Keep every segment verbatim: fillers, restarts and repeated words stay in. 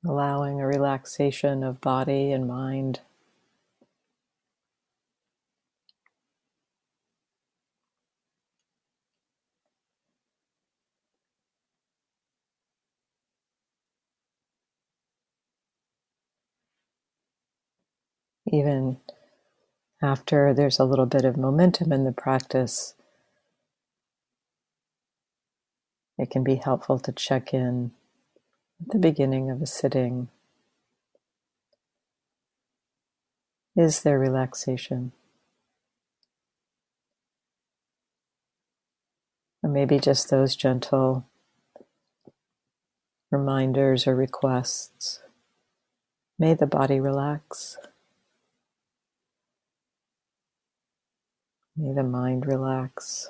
allowing a relaxation of body and mind. Even after there's a little bit of momentum in the practice, it can be helpful to check in at the beginning of a sitting. Is there relaxation? Or maybe just those gentle reminders or requests. May the body relax. May the mind relax.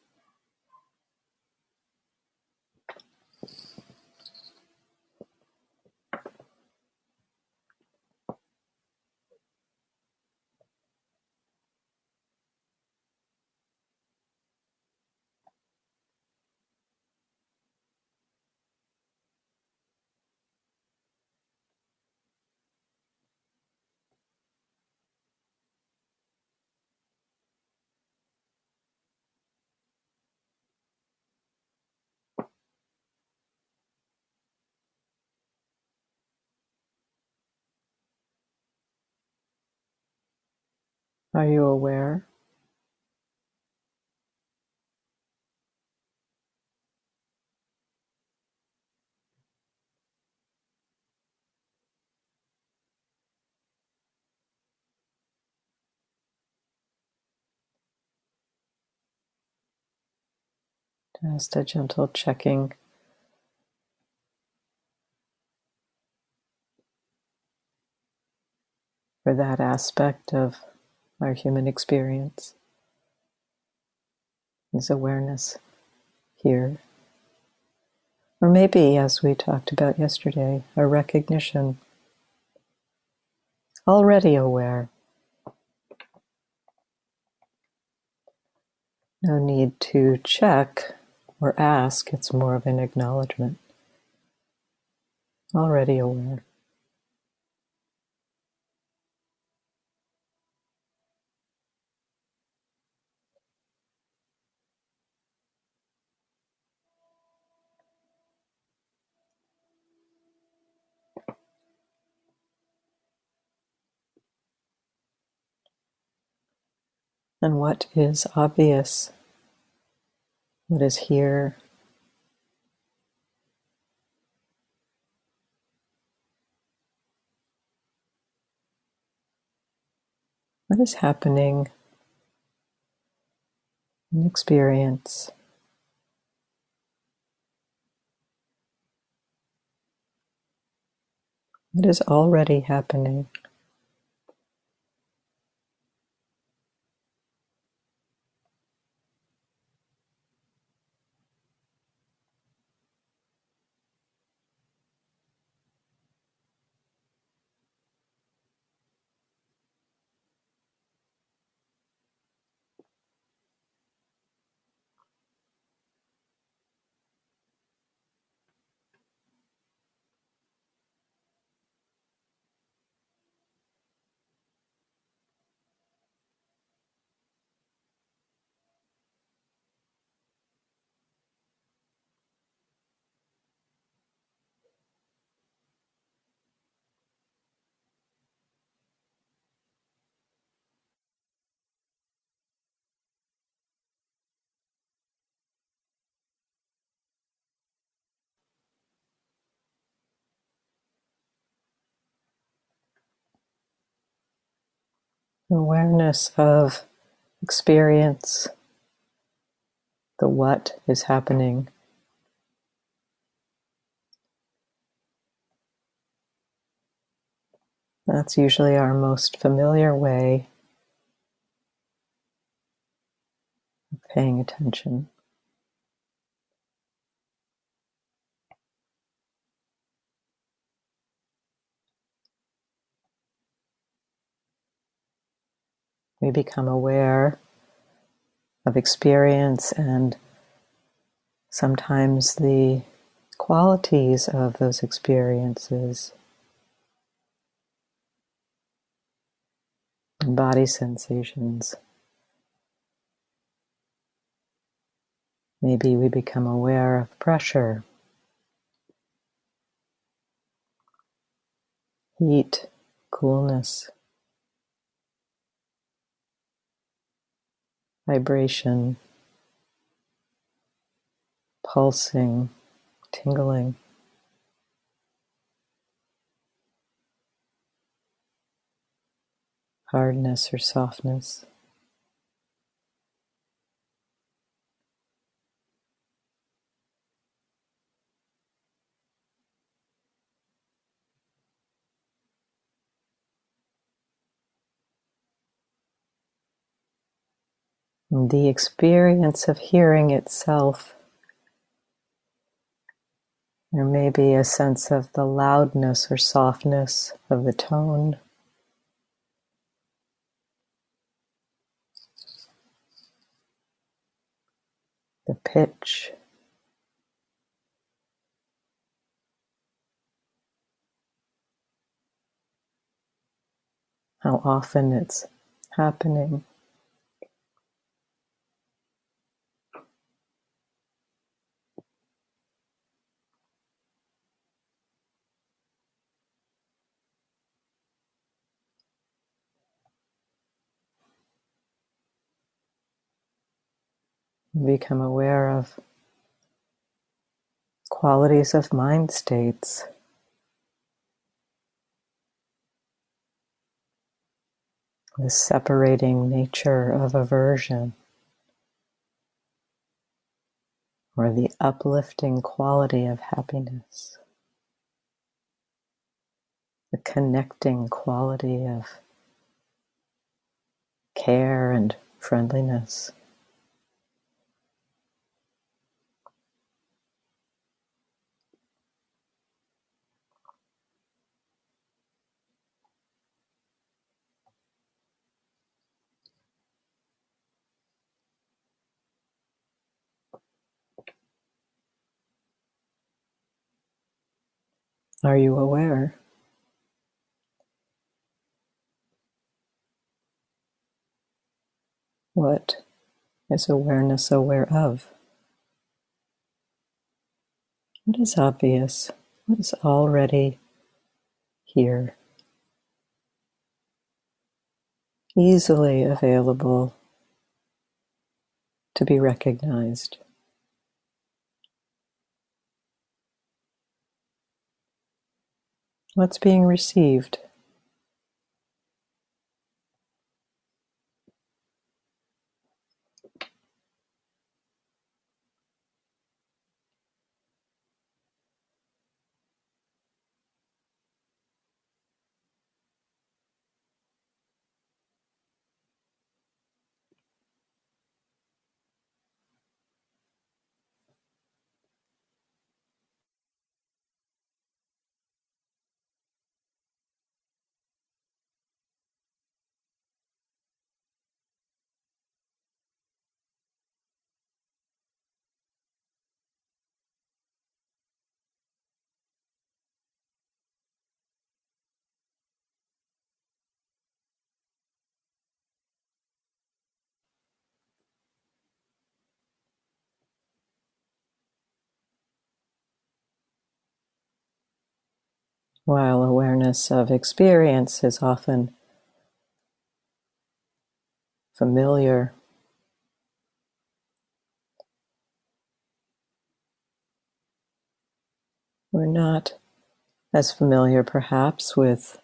Are you aware? Just a gentle checking for that aspect of our human experience. Is awareness here? Or maybe, as we talked about yesterday, a recognition, already aware. No need to check or ask, it's more of an acknowledgement. Already aware. And what is obvious? What is here? What is happening in experience? What is already happening? Awareness of experience, the what is happening. That's usually our most familiar way of paying attention. We become aware of experience and sometimes the qualities of those experiences and body sensations. Maybe we become aware of pressure, heat, coolness, vibration, pulsing, tingling. Hardness or softness. And the experience of hearing itself. There may be a sense of the loudness or softness of the tone. The pitch. How often it's happening. Become aware of qualities of mind states. The separating nature of aversion, or the uplifting quality of happiness. The connecting quality of care and friendliness. Are you aware? What is awareness aware of? What is obvious? What is already here? Easily available to be recognized. What's being received? While awareness of experience is often familiar, we're not as familiar perhaps with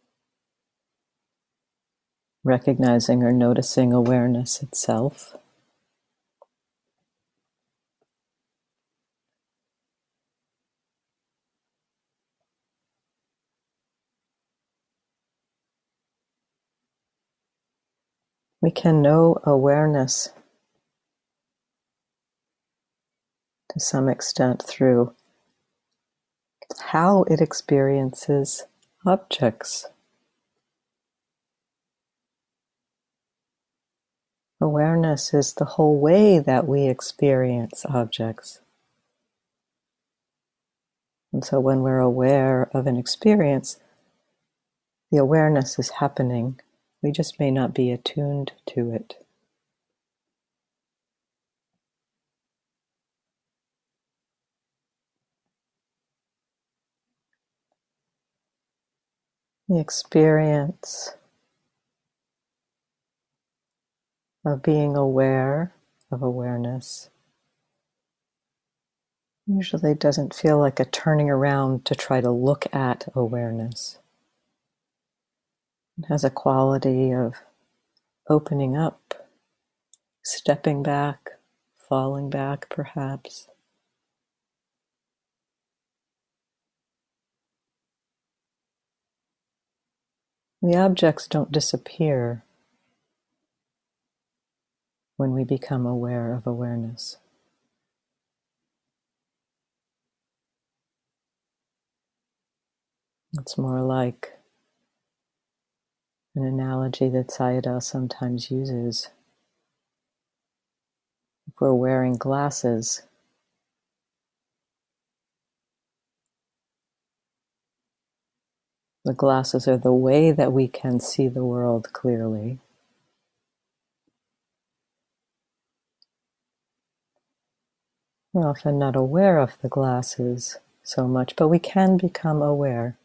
recognizing or noticing awareness itself. We can know awareness to some extent through how it experiences objects. Awareness is the whole way that we experience objects. And so when we're aware of an experience, the awareness is happening We just may not be attuned to it. The experience of being aware of awareness usually doesn't feel like a turning around to try to look at awareness. It has a quality of opening up, stepping back, falling back perhaps. The objects don't disappear when we become aware of awareness. It's more like an analogy that Sayadaw sometimes uses. If we're wearing glasses, the glasses are the way that we can see the world clearly. We're often not aware of the glasses so much, but we can become aware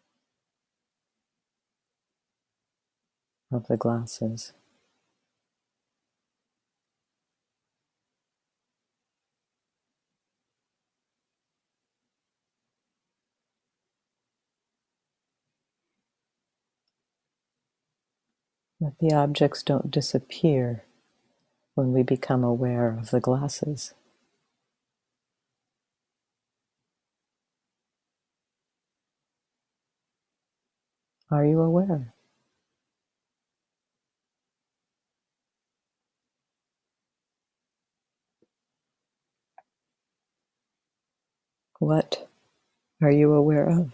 of the glasses. But the objects don't disappear when we become aware of the glasses. Are you aware? What are you aware of?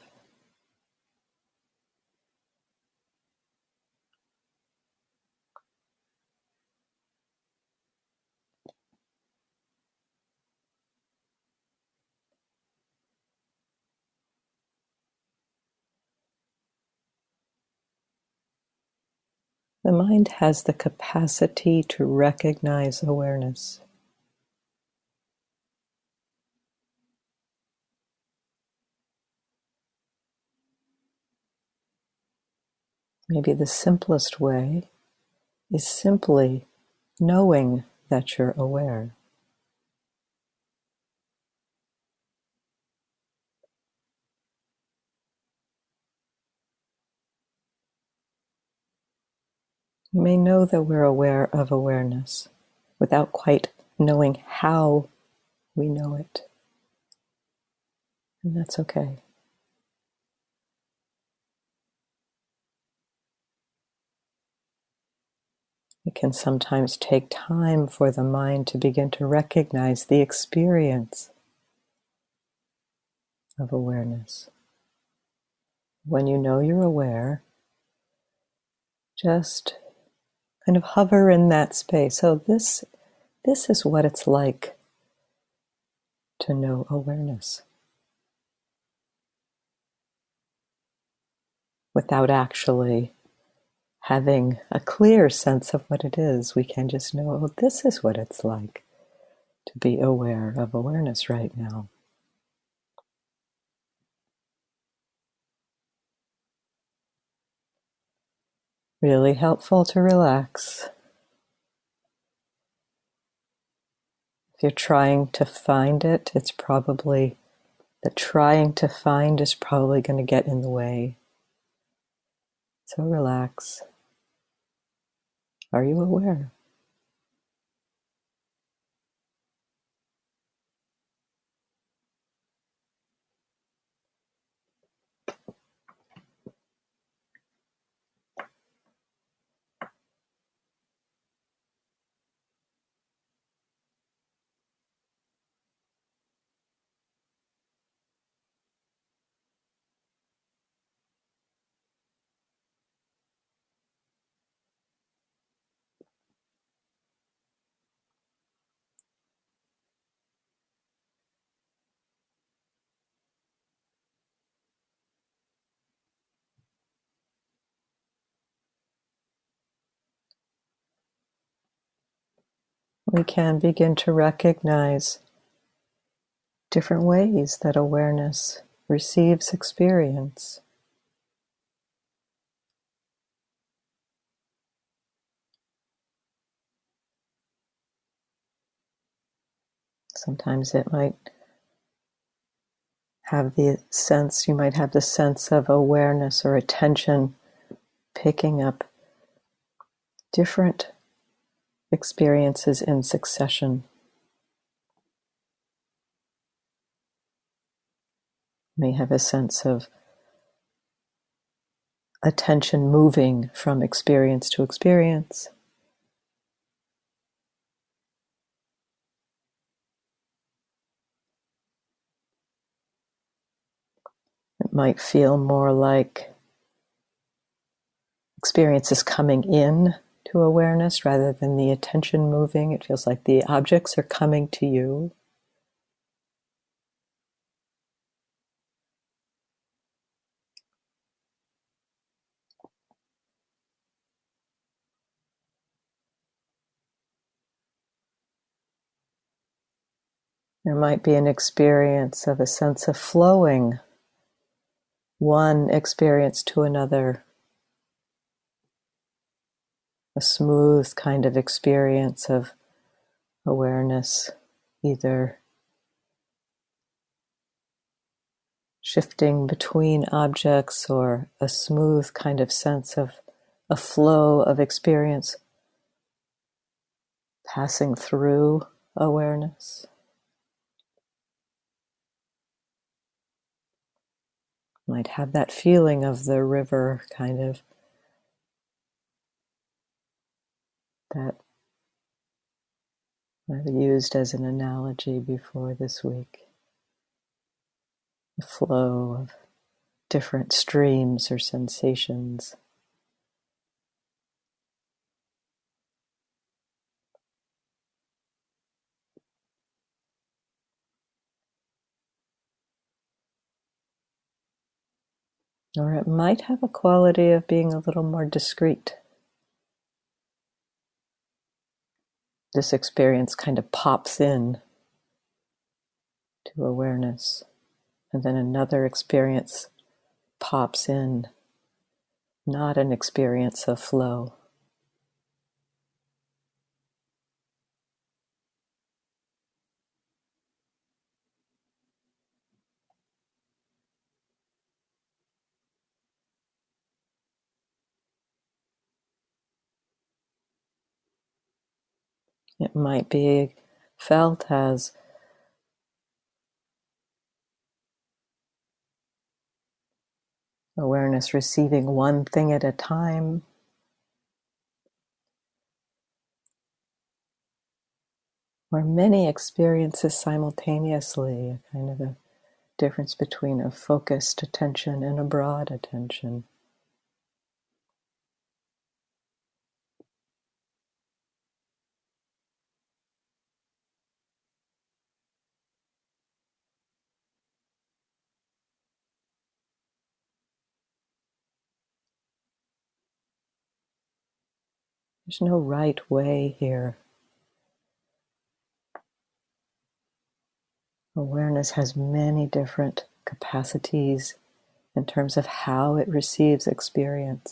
The mind has the capacity to recognize awareness. Maybe the simplest way is simply knowing that you're aware. You may know that we're aware of awareness without quite knowing how we know it. And that's okay. It can sometimes take time for the mind to begin to recognize the experience of awareness. When you know you're aware, just kind of hover in that space. So this, this is what it's like to know awareness. Without actually having a clear sense of what it is, we can just know, oh, this is what it's like to be aware of awareness right now. Really helpful to relax. If you're trying to find it, it's probably, the trying to find is probably going to get in the way. So relax. Are you aware? we can begin to recognize different ways that awareness receives experience. Sometimes it might have the sense, you might have the sense of awareness or attention picking up different experiences in succession. You may have a sense of attention moving from experience to experience. It might feel more like experience is coming in to awareness rather than the attention moving. It feels like the objects are coming to you. There might be an experience of a sense of flowing, one experience to another, a smooth kind of experience of awareness, either shifting between objects or a smooth kind of sense of a flow of experience passing through awareness. Might have that feeling of the river kind of that I've used as an analogy before this week. The flow of different streams or sensations. Or it might have a quality of being a little more discreet. This experience kind of pops in to awareness, and then another experience pops in, not an experience of flow. It might be felt as awareness receiving one thing at a time, or many experiences simultaneously, a kind of a difference between a focused attention and a broad attention. There's no right way here. Awareness has many different capacities in terms of how it receives experience.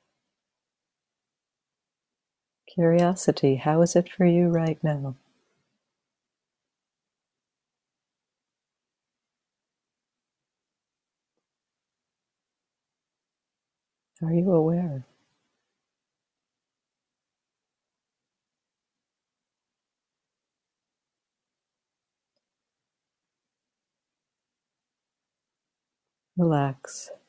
Curiosity, how is it for you right now? Are you aware? Relax.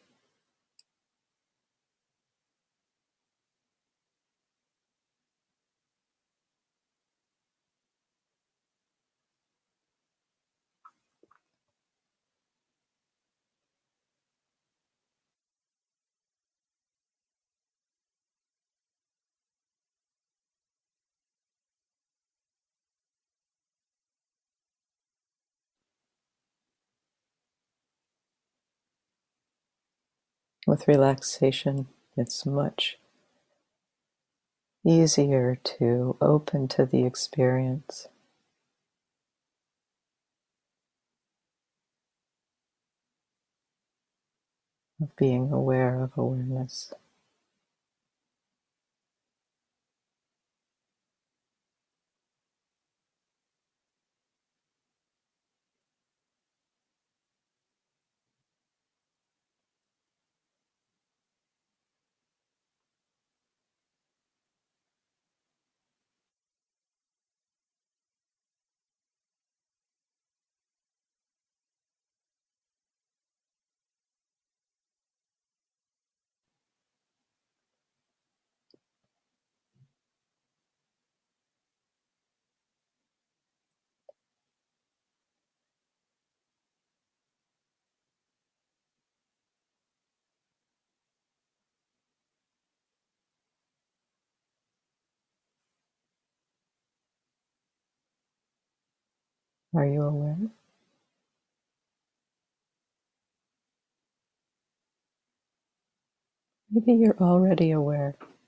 With relaxation, it's much easier to open to the experience of being aware of awareness. Are you aware? Maybe you're already aware.